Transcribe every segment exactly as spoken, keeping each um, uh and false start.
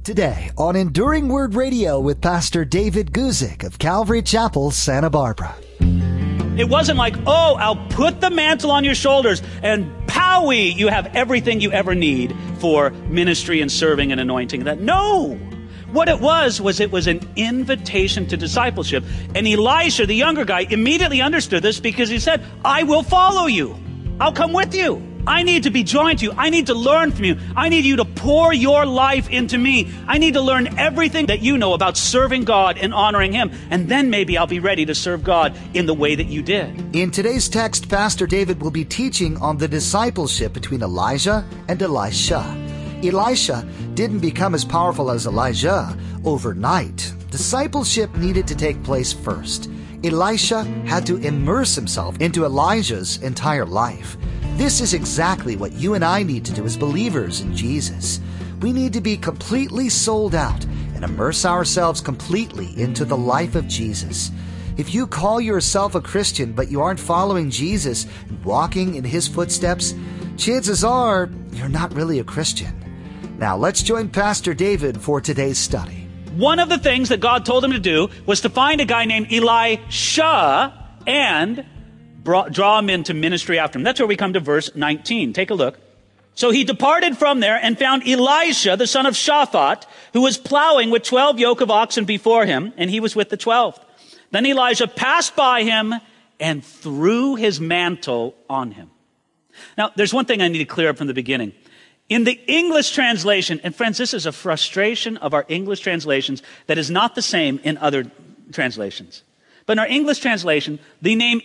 Today on Enduring Word Radio with Pastor David Guzik of Calvary Chapel, Santa Barbara. It wasn't like, oh, I'll put the mantle on your shoulders and powie, you have everything you ever need for ministry and serving and anointing. That no. What it was, was it was an invitation to discipleship. And Elisha, the younger guy, immediately understood this because he said, I will follow you. I'll come with you. I need to be joined to you. I need to learn from you. I need you to pour your life into me. I need to learn everything that you know about serving God and honoring Him. And then maybe I'll be ready to serve God in the way that you did. In today's text, Pastor David will be teaching on the discipleship between Elijah and Elisha. Elisha didn't become as powerful as Elijah overnight. Discipleship needed to take place first. Elisha had to immerse himself into Elijah's entire life. This is exactly what you and I need to do as believers in Jesus. We need to be completely sold out and immerse ourselves completely into the life of Jesus. If you call yourself a Christian but you aren't following Jesus and walking in His footsteps, chances are you're not really a Christian. Now let's join Pastor David for today's study. One of the things that God told him to do was to find a guy named Elisha and brought, draw him into ministry after him. That's where we come to verse nineteen. Take a look. So he departed from there and found Elisha, the son of Shaphat, who was plowing with twelve yoke of oxen before him, and he was with the twelfth. Then Elijah passed by him and threw his mantle on him. Now, there's one thing I need to clear up from the beginning. In the English translation, and friends, this is a frustration of our English translations that is not the same in other translations. But in our English translation, the name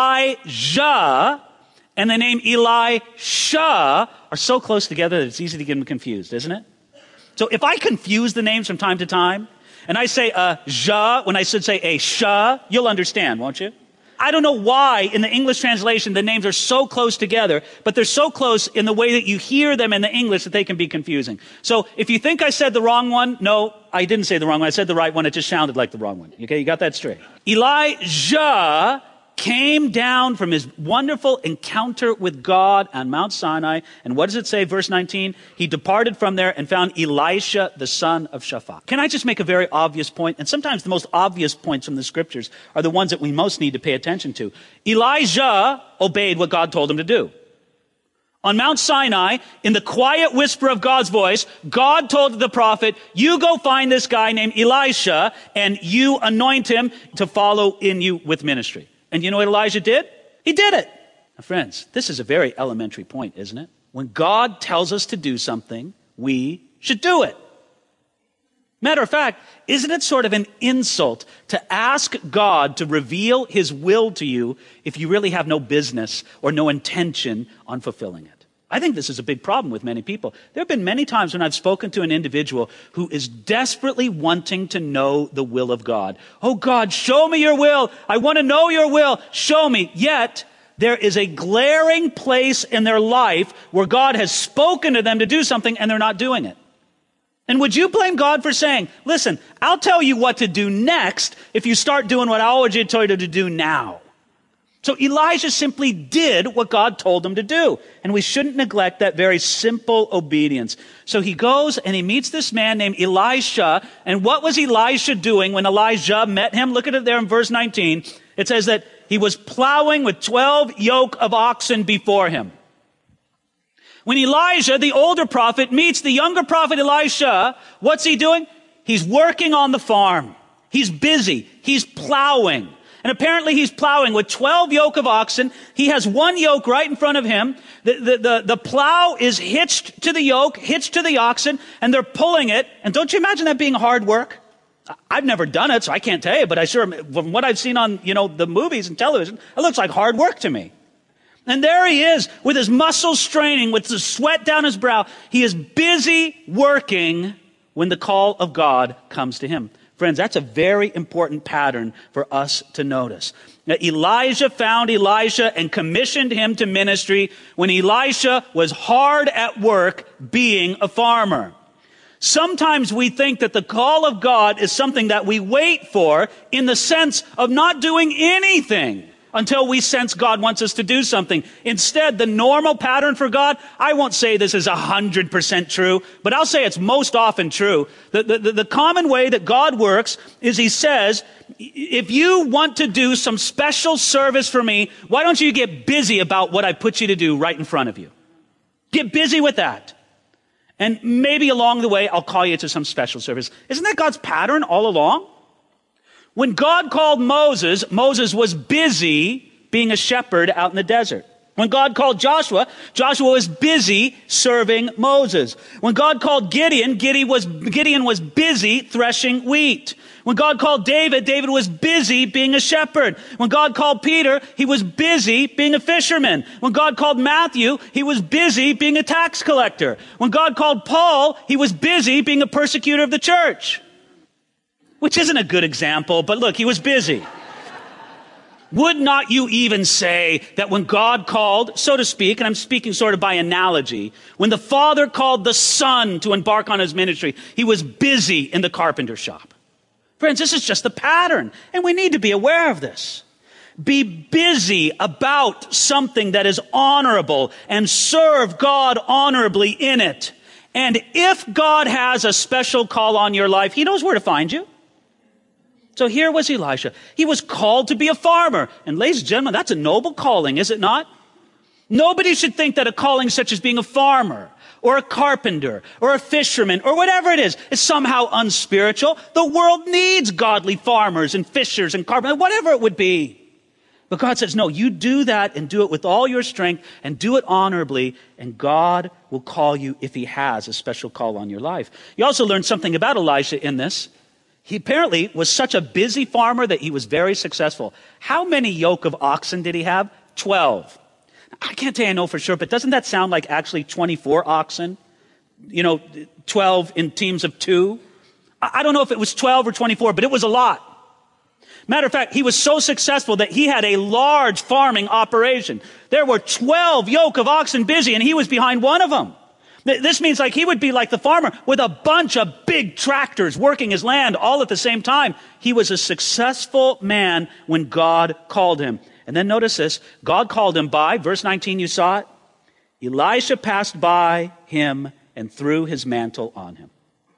Elijah and the name Elisha are so close together that it's easy to get them confused, isn't it? So if I confuse the names from time to time, and I say a ja when I should say a sha, you'll understand, won't you? I don't know why in the English translation the names are so close together, but they're so close in the way that you hear them in the English that they can be confusing. So if you think I said the wrong one, no, I didn't say the wrong one. I said the right one. It just sounded like the wrong one. Okay, you got that straight. Elijah came down from his wonderful encounter with God on Mount Sinai. And what does it say, verse nineteen? He departed from there and found Elisha, the son of Shaphat. Can I just make a very obvious point? And sometimes the most obvious points from the scriptures are the ones that we most need to pay attention to. Elijah obeyed what God told him to do. On Mount Sinai, in the quiet whisper of God's voice, God told the prophet, you go find this guy named Elisha and you anoint him to follow in you with ministry. And you know what Elijah did? He did it. Now, friends, this is a very elementary point, isn't it? When God tells us to do something, we should do it. Matter of fact, isn't it sort of an insult to ask God to reveal His will to you if you really have no business or no intention on fulfilling it? I think this is a big problem with many people. There have been many times when I've spoken to an individual who is desperately wanting to know the will of God. Oh God, show me your will. I want to know your will. Show me. Yet, there is a glaring place in their life where God has spoken to them to do something and they're not doing it. And would you blame God for saying, listen, I'll tell you what to do next if you start doing what I already told you to do now? So Elijah simply did what God told him to do. And we shouldn't neglect that very simple obedience. So he goes and he meets this man named Elisha. And what was Elisha doing when Elijah met him? Look at it there in verse nineteen. It says that he was plowing with twelve yoke of oxen before him. When Elijah, the older prophet, meets the younger prophet Elisha, what's he doing? He's working on the farm. He's busy. He's plowing. And apparently he's plowing with twelve yoke of oxen. He has one yoke right in front of him. The, the, the, the plow is hitched to the yoke, hitched to the oxen, and they're pulling it. And don't you imagine that being hard work? I've never done it, so I can't tell you, but I sure, from what I've seen on, you know, the movies and television, it looks like hard work to me. And there he is with his muscles straining, with the sweat down his brow. He is busy working when the call of God comes to him. Friends, that's a very important pattern for us to notice. Now, Elijah found Elisha and commissioned him to ministry when Elisha was hard at work being a farmer. Sometimes we think that the call of God is something that we wait for in the sense of not doing anything. until we sense God wants us to do something. Instead, the normal pattern for God, I won't say this is one hundred percent true, but I'll say it's most often true. The, the, the common way that God works is he says, if you want to do some special service for me, why don't you get busy about what I put you to do right in front of you? Get busy with that. And maybe along the way, I'll call you to some special service. Isn't that God's pattern all along? When God called Moses, Moses was busy being a shepherd out in the desert. When God called Joshua, Joshua was busy serving Moses. When God called Gideon, Gideon was, Gideon was busy threshing wheat. When God called David, David was busy being a shepherd. When God called Peter, he was busy being a fisherman. When God called Matthew, he was busy being a tax collector. When God called Paul, he was busy being a persecutor of the church. Which isn't a good example, but look, he was busy. Would not you even say that when God called, so to speak, and I'm speaking sort of by analogy, when the Father called the Son to embark on his ministry, he was busy in the carpenter shop. Friends, this is just the pattern, and we need to be aware of this. Be busy about something that is honorable and serve God honorably in it. And if God has a special call on your life, he knows where to find you. So here was Elisha. He was called to be a farmer. And ladies and gentlemen, that's a noble calling, is it not? Nobody should think that a calling such as being a farmer or a carpenter or a fisherman or whatever it is is somehow unspiritual. The world needs godly farmers and fishers and carpenters, whatever it would be. But God says, no, you do that and do it with all your strength and do it honorably, and God will call you if he has a special call on your life. You also learn something about Elisha in this. He apparently was such a busy farmer that he was very successful. How many yoke of oxen did he have? Twelve. I can't tell you I know for sure, but doesn't that sound like actually twenty-four oxen? You know, twelve in teams of two? I don't know if it was twelve or twenty-four, but it was a lot. Matter of fact, he was so successful that he had a large farming operation. There were twelve yoke of oxen busy, and he was behind one of them. This means like he would be like the farmer with a bunch of big tractors working his land all at the same time. He was a successful man when God called him. And then notice this. God called him by, verse nineteen, you saw it. Elisha passed by him and threw his mantle on him.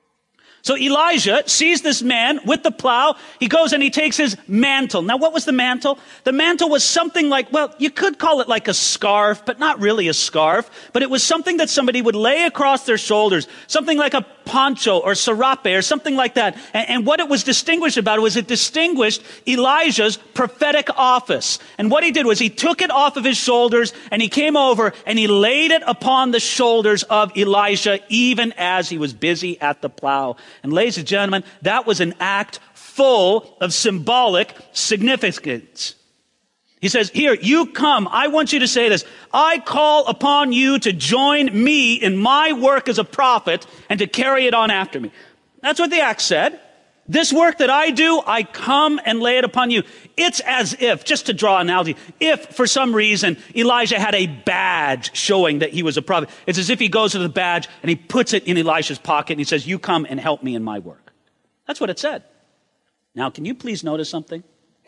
So Elijah sees this man with the plow. He goes and he takes his mantle. Now, what was the mantle? The mantle was something like, well, you could call it like a scarf, but not really a scarf. But it was something that somebody would lay across their shoulders, something like a poncho or serape or something like that. And, and what it was distinguished about was it distinguished Elijah's prophetic office. And what he did was he took it off of his shoulders and he came over and he laid it upon the shoulders of Elisha even as he was busy at the plow. And ladies and gentlemen, that was an act full of symbolic significance. He says, here, you come. I want you to say this. I call upon you to join me in my work as a prophet and to carry it on after me. That's what the act said. This work that I do, I come and lay it upon you. It's as if, just to draw an analogy, if for some reason Elijah had a badge showing that he was a prophet, it's as if he goes to the badge and he puts it in Elisha's pocket and he says, you come and help me in my work. That's what it said. Now, can you please notice something?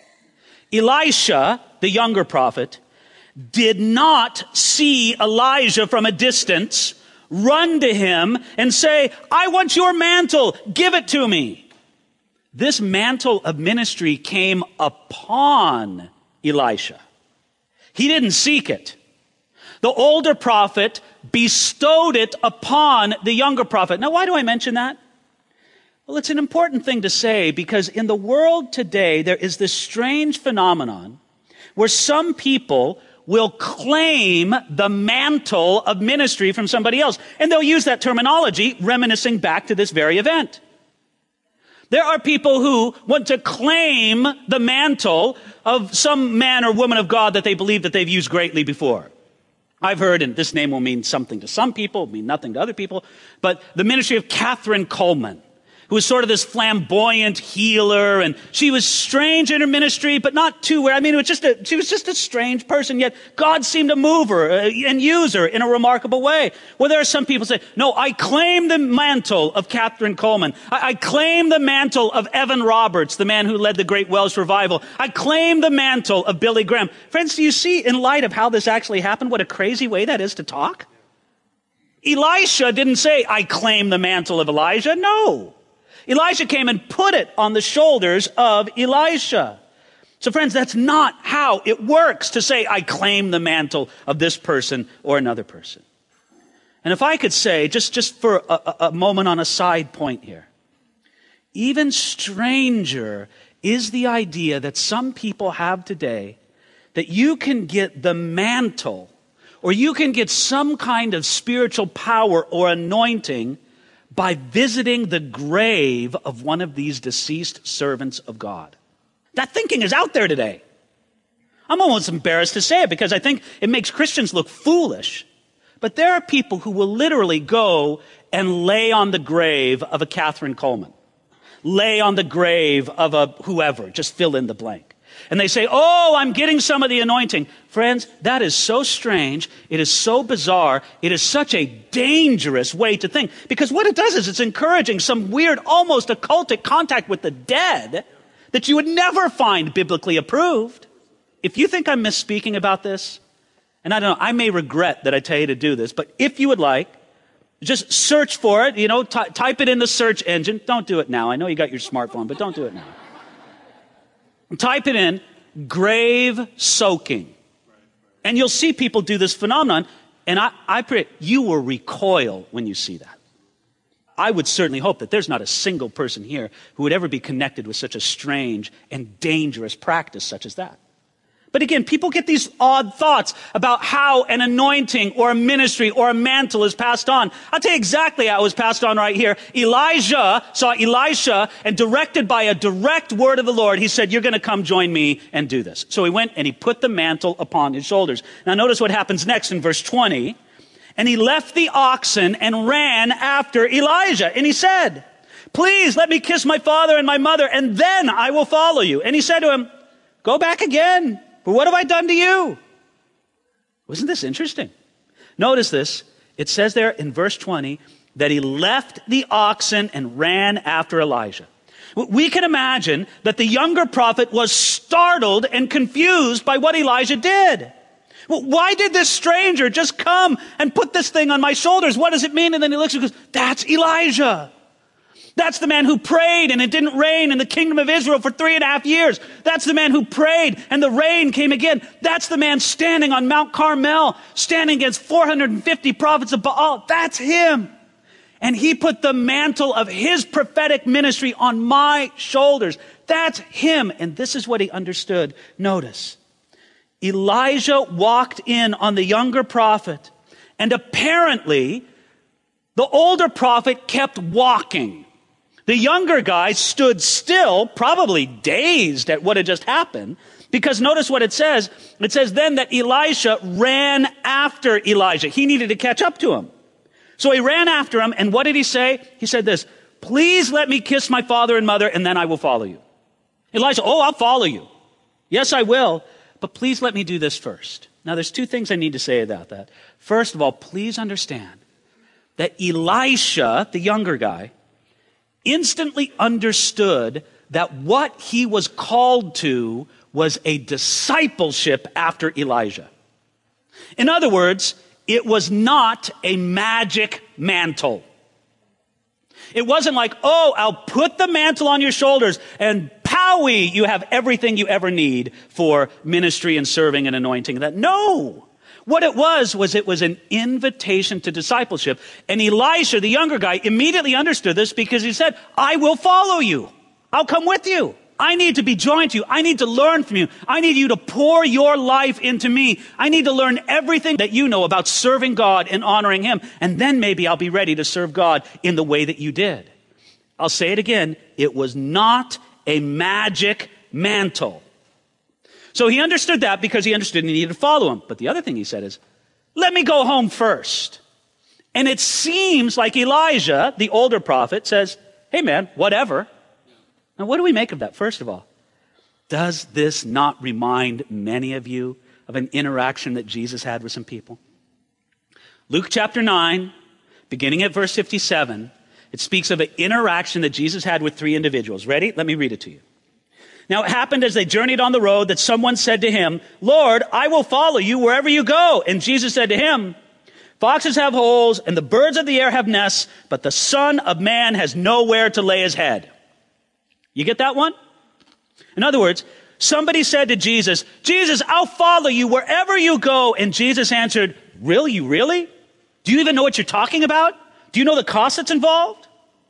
Elisha, the younger prophet, did not see Elijah from a distance, run to him and say, I want your mantle, give it to me. This mantle of ministry came upon Elisha. He didn't seek it. The older prophet bestowed it upon the younger prophet. Now, why do I mention that? Well, it's an important thing to say because in the world today, there is this strange phenomenon where some people will claim the mantle of ministry from somebody else. And they'll use that terminology reminiscing back to this very event. There are people who want to claim the mantle of some man or woman of God that they believe that they've used greatly before. I've heard, and this name will mean something to some people, mean nothing to other people, but the ministry of Catherine Coleman. who was sort of this flamboyant healer, and she was strange in her ministry, but not too weird. I mean, it was just a, she was just a strange person, yet God seemed to move her uh, and use her in a remarkable way. Well, there are some people who say, no, I claim the mantle of Catherine Coleman. I, I claim the mantle of Evan Roberts, the man who led the Great Welsh Revival. I claim the mantle of Billy Graham. Friends, do you see, in light of how this actually happened, what a crazy way that is to talk? Elisha didn't say, I claim the mantle of Elijah. No. Elijah came and put it on the shoulders of Elisha. So friends, that's not how it works to say, I claim the mantle of this person or another person. And if I could say, just, just for a, a moment on a side point here, even stranger is the idea that some people have today that you can get the mantle or you can get some kind of spiritual power or anointing by visiting the grave of one of these deceased servants of God. That thinking is out there today. I'm almost embarrassed to say it because I think it makes Christians look foolish. But there are people who will literally go and lay on the grave of a Catherine Coleman. Lay on the grave of a whoever, just fill in the blank. And they say, oh, I'm getting some of the anointing. Friends, that is so strange. It is so bizarre. It is such a dangerous way to think. Because what it does is it's encouraging some weird, almost occultic contact with the dead that you would never find biblically approved. If you think I'm misspeaking about this, and I don't know, I may regret that I tell you to do this, but if you would like, just search for it, you know, t- type it in the search engine. Don't do it now. I know you got your smartphone, but don't do it now. Type it in, grave soaking. And you'll see people do this phenomenon. And I, I pray you will recoil when you see that. I would certainly hope that there's not a single person here who would ever be connected with such a strange and dangerous practice such as that. But again, people get these odd thoughts about how an anointing or a ministry or a mantle is passed on. I'll tell you exactly how it was passed on right here. Elijah saw Elisha, and directed by a direct word of the Lord, he said, you're going to come join me and do this. So he went and he put the mantle upon his shoulders. Now notice what happens next in verse twenty. And he left the oxen and ran after Elijah. And he said, please let me kiss my father and my mother, and then I will follow you. And he said to him, go back again. For what have I done to you? Wasn't this interesting? Notice this. It says there in verse twenty that he left the oxen and ran after Elijah. We can imagine that the younger prophet was startled and confused by what Elijah did. Well, why did this stranger just come and put this thing on my shoulders? What does it mean? And then he looks and goes, that's Elijah. That's the man who prayed and it didn't rain in the kingdom of Israel for three and a half years. That's the man who prayed and the rain came again. That's the man standing on Mount Carmel, standing against four hundred fifty prophets of Baal. That's him. And he put the mantle of his prophetic ministry on my shoulders. That's him. And this is what he understood. Notice, Elijah walked in on the younger prophet, and apparently the older prophet kept walking. The younger guy stood still, probably dazed at what had just happened, because notice what it says. It says then that Elisha ran after Elijah. He needed to catch up to him. So he ran after him, and what did he say? He said this, please let me kiss my father and mother, and then I will follow you. Elijah, oh, I'll follow you. Yes, I will, but please let me do this first. Now, there's two things I need to say about that. First of all, please understand that Elisha, the younger guy, instantly understood that what he was called to was a discipleship after Elijah. In other words, it was not a magic mantle. It wasn't like, oh, I'll put the mantle on your shoulders and powie, you have everything you ever need for ministry and serving and anointing. That no. What it was, was it was an invitation to discipleship. And Elisha, the younger guy, immediately understood this because he said, I will follow you. I'll come with you. I need to be joined to you. I need to learn from you. I need you to pour your life into me. I need to learn everything that you know about serving God and honoring him. And then maybe I'll be ready to serve God in the way that you did. I'll say it again. It was not a magic mantle. So he understood that because he understood he needed to follow him. But the other thing he said is, let me go home first. And it seems like Elijah, the older prophet, says, hey man, whatever. Now what do we make of that? First of all, does this not remind many of you of an interaction that Jesus had with some people? Luke chapter nine, beginning at verse fifty-seven, it speaks of an interaction that Jesus had with three individuals. Ready? Let me read it to you. Now it happened as they journeyed on the road that someone said to him, Lord, I will follow you wherever you go. And Jesus said to him, foxes have holes and the birds of the air have nests, but the Son of Man has nowhere to lay his head. You get that one? In other words, somebody said to Jesus, Jesus, I'll follow you wherever you go. And Jesus answered, really, you really? Do you even know what you're talking about? Do you know the cost that's involved?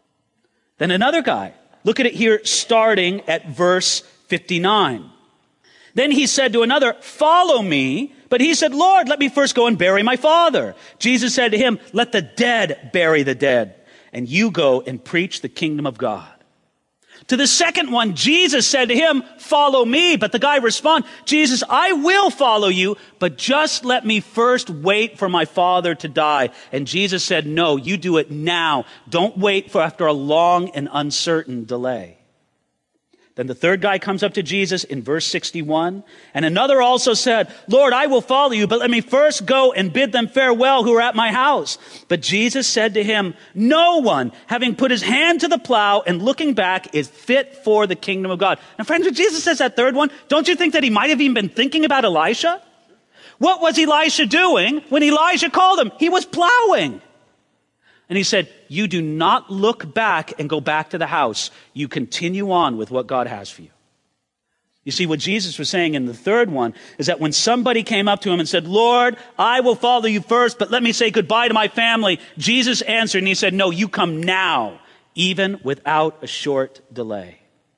Then another guy, look at it here starting at verse fifty-nine. Then he said to another, follow me. But he said, Lord, let me first go and bury my father. Jesus said to him, let the dead bury the dead, and you go and preach the kingdom of God. To the second one, Jesus said to him, follow me. But the guy responded, Jesus, I will follow you, but just let me first wait for my father to die. And Jesus said, no, you do it now. Don't wait for after a long and uncertain delay. Then the third guy comes up to Jesus in verse sixty-one. And another also said, Lord, I will follow you, but let me first go and bid them farewell who are at my house. But Jesus said to him, no one, having put his hand to the plow and looking back, is fit for the kingdom of God. Now, friends, when Jesus says that third one, don't you think that he might have even been thinking about Elisha? What was Elisha doing when Elijah called him? He was plowing. And he said, you do not look back and go back to the house. You continue on with what God has for you. You see, what Jesus was saying in the third one is that when somebody came up to him and said, Lord, I will follow you first, but let me say goodbye to my family. Jesus answered and he said, no, you come now, even without a short delay.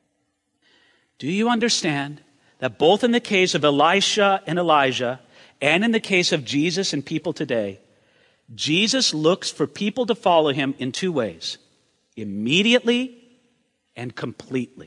Do you understand that both in the case of Elisha and Elijah and in the case of Jesus and people today, Jesus looks for people to follow him in two ways, immediately and completely.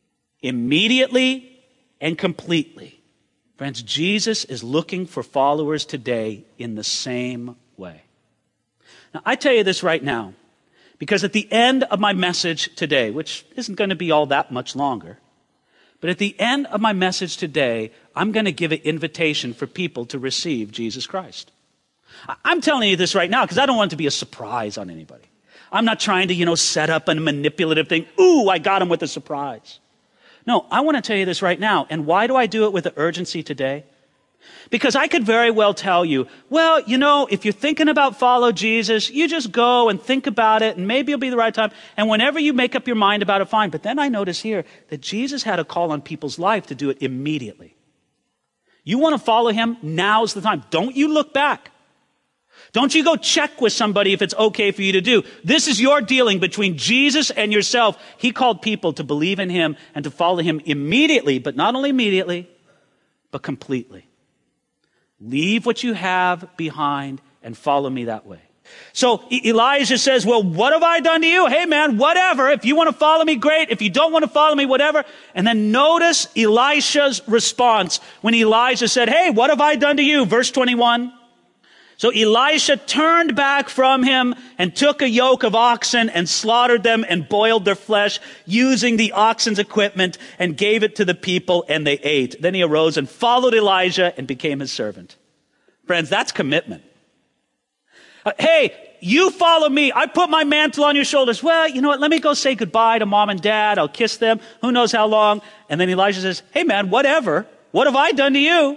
Immediately and completely. Friends, Jesus is looking for followers today in the same way. Now, I tell you this right now, because at the end of my message today, which isn't going to be all that much longer, but at the end of my message today, I'm going to give an invitation for people to receive Jesus Christ. I'm telling you this right now because I don't want it to be a surprise on anybody. I'm not trying to, you know, set up a manipulative thing. Ooh, I got him with a surprise. No, I want to tell you this right now. And why do I do it with the urgency today? Because I could very well tell you, well, you know, if you're thinking about follow Jesus, you just go and think about it and maybe it'll be the right time. And whenever you make up your mind about it, fine. But then I notice here that Jesus had a call on people's life to do it immediately. You want to follow him? Now's the time. Don't you look back. Don't you go check with somebody if it's okay for you to do. This is your dealing between Jesus and yourself. He called people to believe in him and to follow him immediately, but not only immediately, but completely. Leave what you have behind and follow me that way. So Elijah says, well, what have I done to you? Hey man, whatever. If you want to follow me, great. If you don't want to follow me, whatever. And then notice Elisha's response when Elijah said, hey, what have I done to you? Verse twenty-one. So Elisha turned back from him and took a yoke of oxen and slaughtered them and boiled their flesh using the oxen's equipment and gave it to the people and they ate. Then he arose and followed Elijah and became his servant. Friends, that's commitment. Uh, hey, you follow me. I put my mantle on your shoulders. Well, you know what? Let me go say goodbye to mom and dad. I'll kiss them. Who knows how long? And then Elijah says, hey man, whatever. What have I done to you?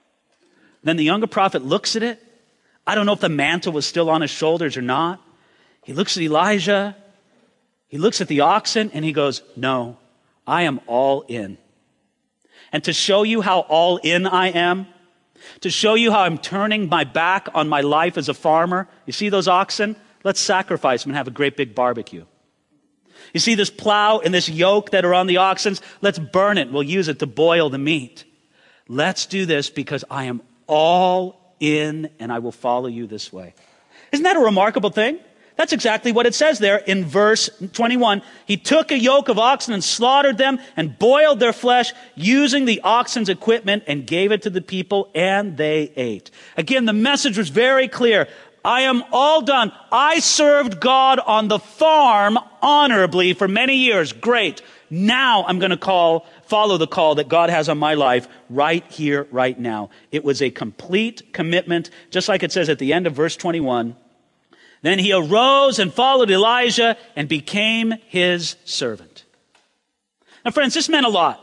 Then the younger prophet looks at it. I don't know if the mantle was still on his shoulders or not. He looks at Elijah. He looks at the oxen and he goes, no, I am all in. And to show you how all in I am, to show you how I'm turning my back on my life as a farmer, you see those oxen? Let's sacrifice them and have a great big barbecue. You see this plow and this yoke that are on the oxen? Let's burn it. We'll use it to boil the meat. Let's do this because I am all in and I will follow you this way. Isn't that a remarkable thing? That's exactly what it says there in verse twenty-one. He took a yoke of oxen and slaughtered them and boiled their flesh using the oxen's equipment and gave it to the people and they ate. Again, the message was very clear. I am all done. I served God on the farm honorably for many years. Great. Now I'm going to call, follow the call that God has on my life right here, right now. It was a complete commitment, just like it says at the end of verse twenty-one. Then he arose and followed Elijah and became his servant. Now, friends, this meant a lot.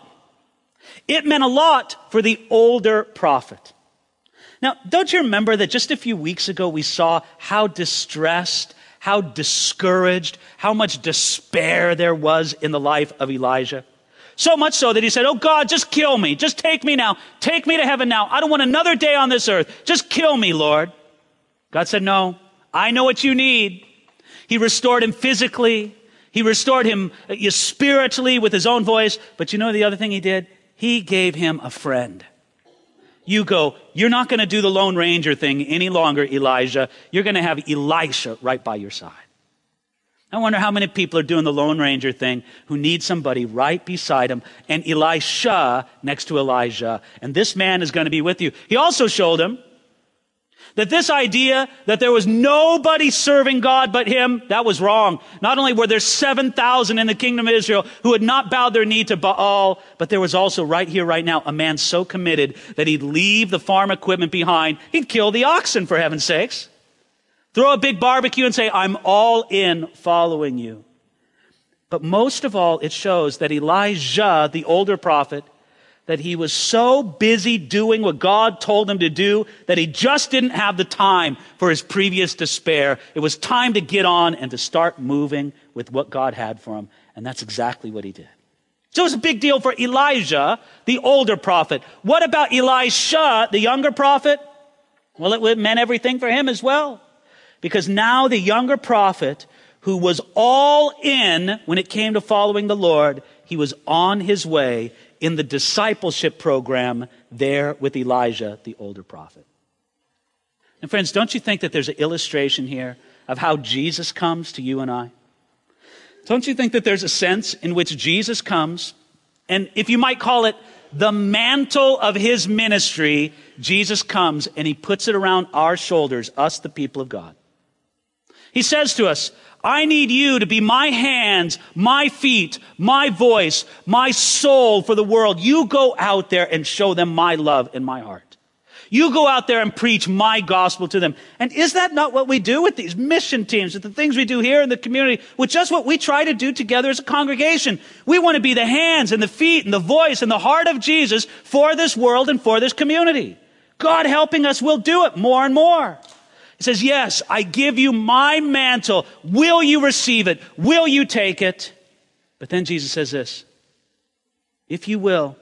It meant a lot for the older prophet. Now, don't you remember that just a few weeks ago we saw how distressed, how discouraged, how much despair there was in the life of Elijah? So much so that he said, oh God, just kill me. Just take me now. Take me to heaven now. I don't want another day on this earth. Just kill me, Lord. God said, no, I know what you need. He restored him physically. He restored him spiritually with his own voice. But you know the other thing he did? He gave him a friend. You go, you're not going to do the Lone Ranger thing any longer, Elijah. You're going to have Elisha right by your side. I wonder how many people are doing the Lone Ranger thing who need somebody right beside him and Elisha next to Elijah. And this man is going to be with you. He also showed him that this idea that there was nobody serving God but him, that was wrong. Not only were there seven thousand in the kingdom of Israel who had not bowed their knee to Baal, but there was also right here, right now, a man so committed that he'd leave the farm equipment behind. He'd kill the oxen, for heaven's sakes. Throw a big barbecue and say, I'm all in following you. But most of all, it shows that Elijah, the older prophet, that he was so busy doing what God told him to do that he just didn't have the time for his previous despair. It was time to get on and to start moving with what God had for him. And that's exactly what he did. So it was a big deal for Elijah, the older prophet. What about Elisha, the younger prophet? Well, it meant everything for him as well. Because now the younger prophet, who was all in when it came to following the Lord, he was on his way in the discipleship program there with Elijah, the older prophet. And friends, don't you think that there's an illustration here of how Jesus comes to you and I? Don't you think that there's a sense in which Jesus comes, and if you might call it the mantle of his ministry, Jesus comes and he puts it around our shoulders, us, the people of God. He says to us, I need you to be my hands, my feet, my voice, my soul for the world. You go out there and show them my love and my heart. You go out there and preach my gospel to them. And is that not what we do with these mission teams, with the things we do here in the community, with just what we try to do together as a congregation? We want to be the hands and the feet and the voice and the heart of Jesus for this world and for this community. God helping us, we'll do it more and more. He says, yes, I give you my mantle. Will you receive it? Will you take it? But then Jesus says this, if you will,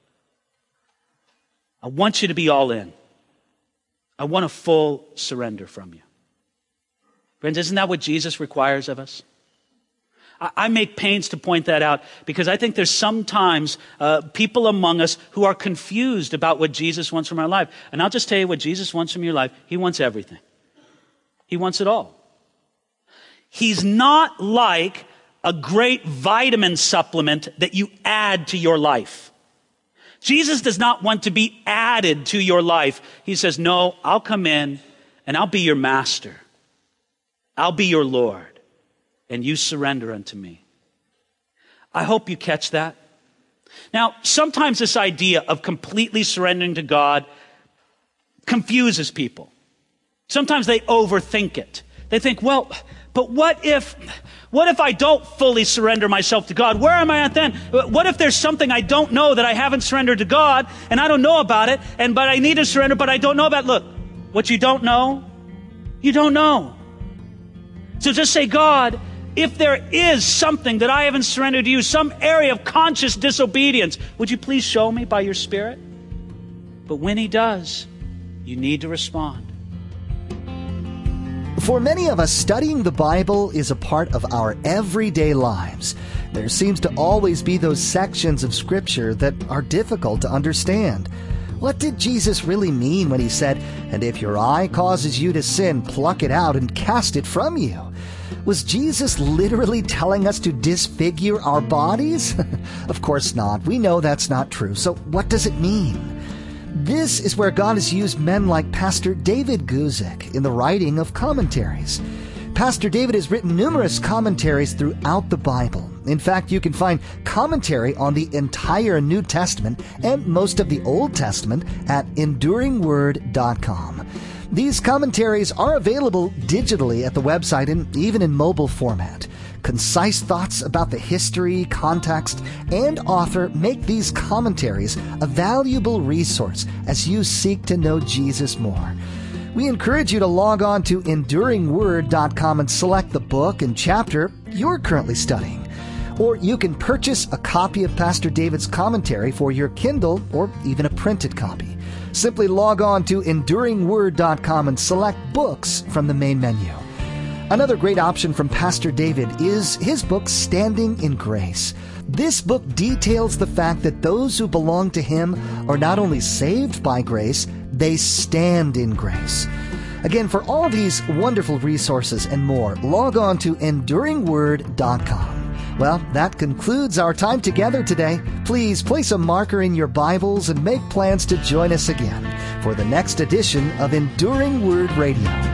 I want you to be all in. I want a full surrender from you. Friends, isn't that what Jesus requires of us? I, I make pains to point that out because I think there's sometimes uh, people among us who are confused about what Jesus wants from our life. And I'll just tell you what Jesus wants from your life. He wants everything. He wants it all. He's not like a great vitamin supplement that you add to your life. Jesus does not want to be added to your life. He says, no, I'll come in and I'll be your master. I'll be your Lord, and you surrender unto me. I hope you catch that. Now, sometimes this idea of completely surrendering to God confuses people. Sometimes they overthink it. They think, well, but what if, what if I don't fully surrender myself to God? Where am I at then? What if there's something I don't know that I haven't surrendered to God and I don't know about it, and but I need to surrender, but I don't know about it? Look, what you don't know, you don't know. So just say, God, if there is something that I haven't surrendered to you, some area of conscious disobedience, would you please show me by your Spirit? But when he does, you need to respond. For many of us, studying the Bible is a part of our everyday lives. There seems to always be those sections of Scripture that are difficult to understand. What did Jesus really mean when he said, "And if your eye causes you to sin, pluck it out and cast it from you"? Was Jesus literally telling us to disfigure our bodies? Of course not. We know that's not true. So what does it mean? This is where God has used men like Pastor David Guzik in the writing of commentaries. Pastor David has written numerous commentaries throughout the Bible. In fact, you can find commentary on the entire New Testament and most of the Old Testament at enduring word dot com. These commentaries are available digitally at the website and even in mobile format. Concise thoughts about the history, context, and author make these commentaries a valuable resource as you seek to know Jesus more. We encourage you to log on to enduring word dot com and select the book and chapter you're currently studying. Or you can purchase a copy of Pastor David's commentary for your Kindle or even a printed copy. Simply log on to enduring word dot com and select Books from the main menu. Another great option from Pastor David is his book, Standing in Grace. This book details the fact that those who belong to him are not only saved by grace, they stand in grace. Again, for all these wonderful resources and more, log on to enduring word dot com. Well, that concludes our time together today. Please place a marker in your Bibles and make plans to join us again for the next edition of Enduring Word Radio.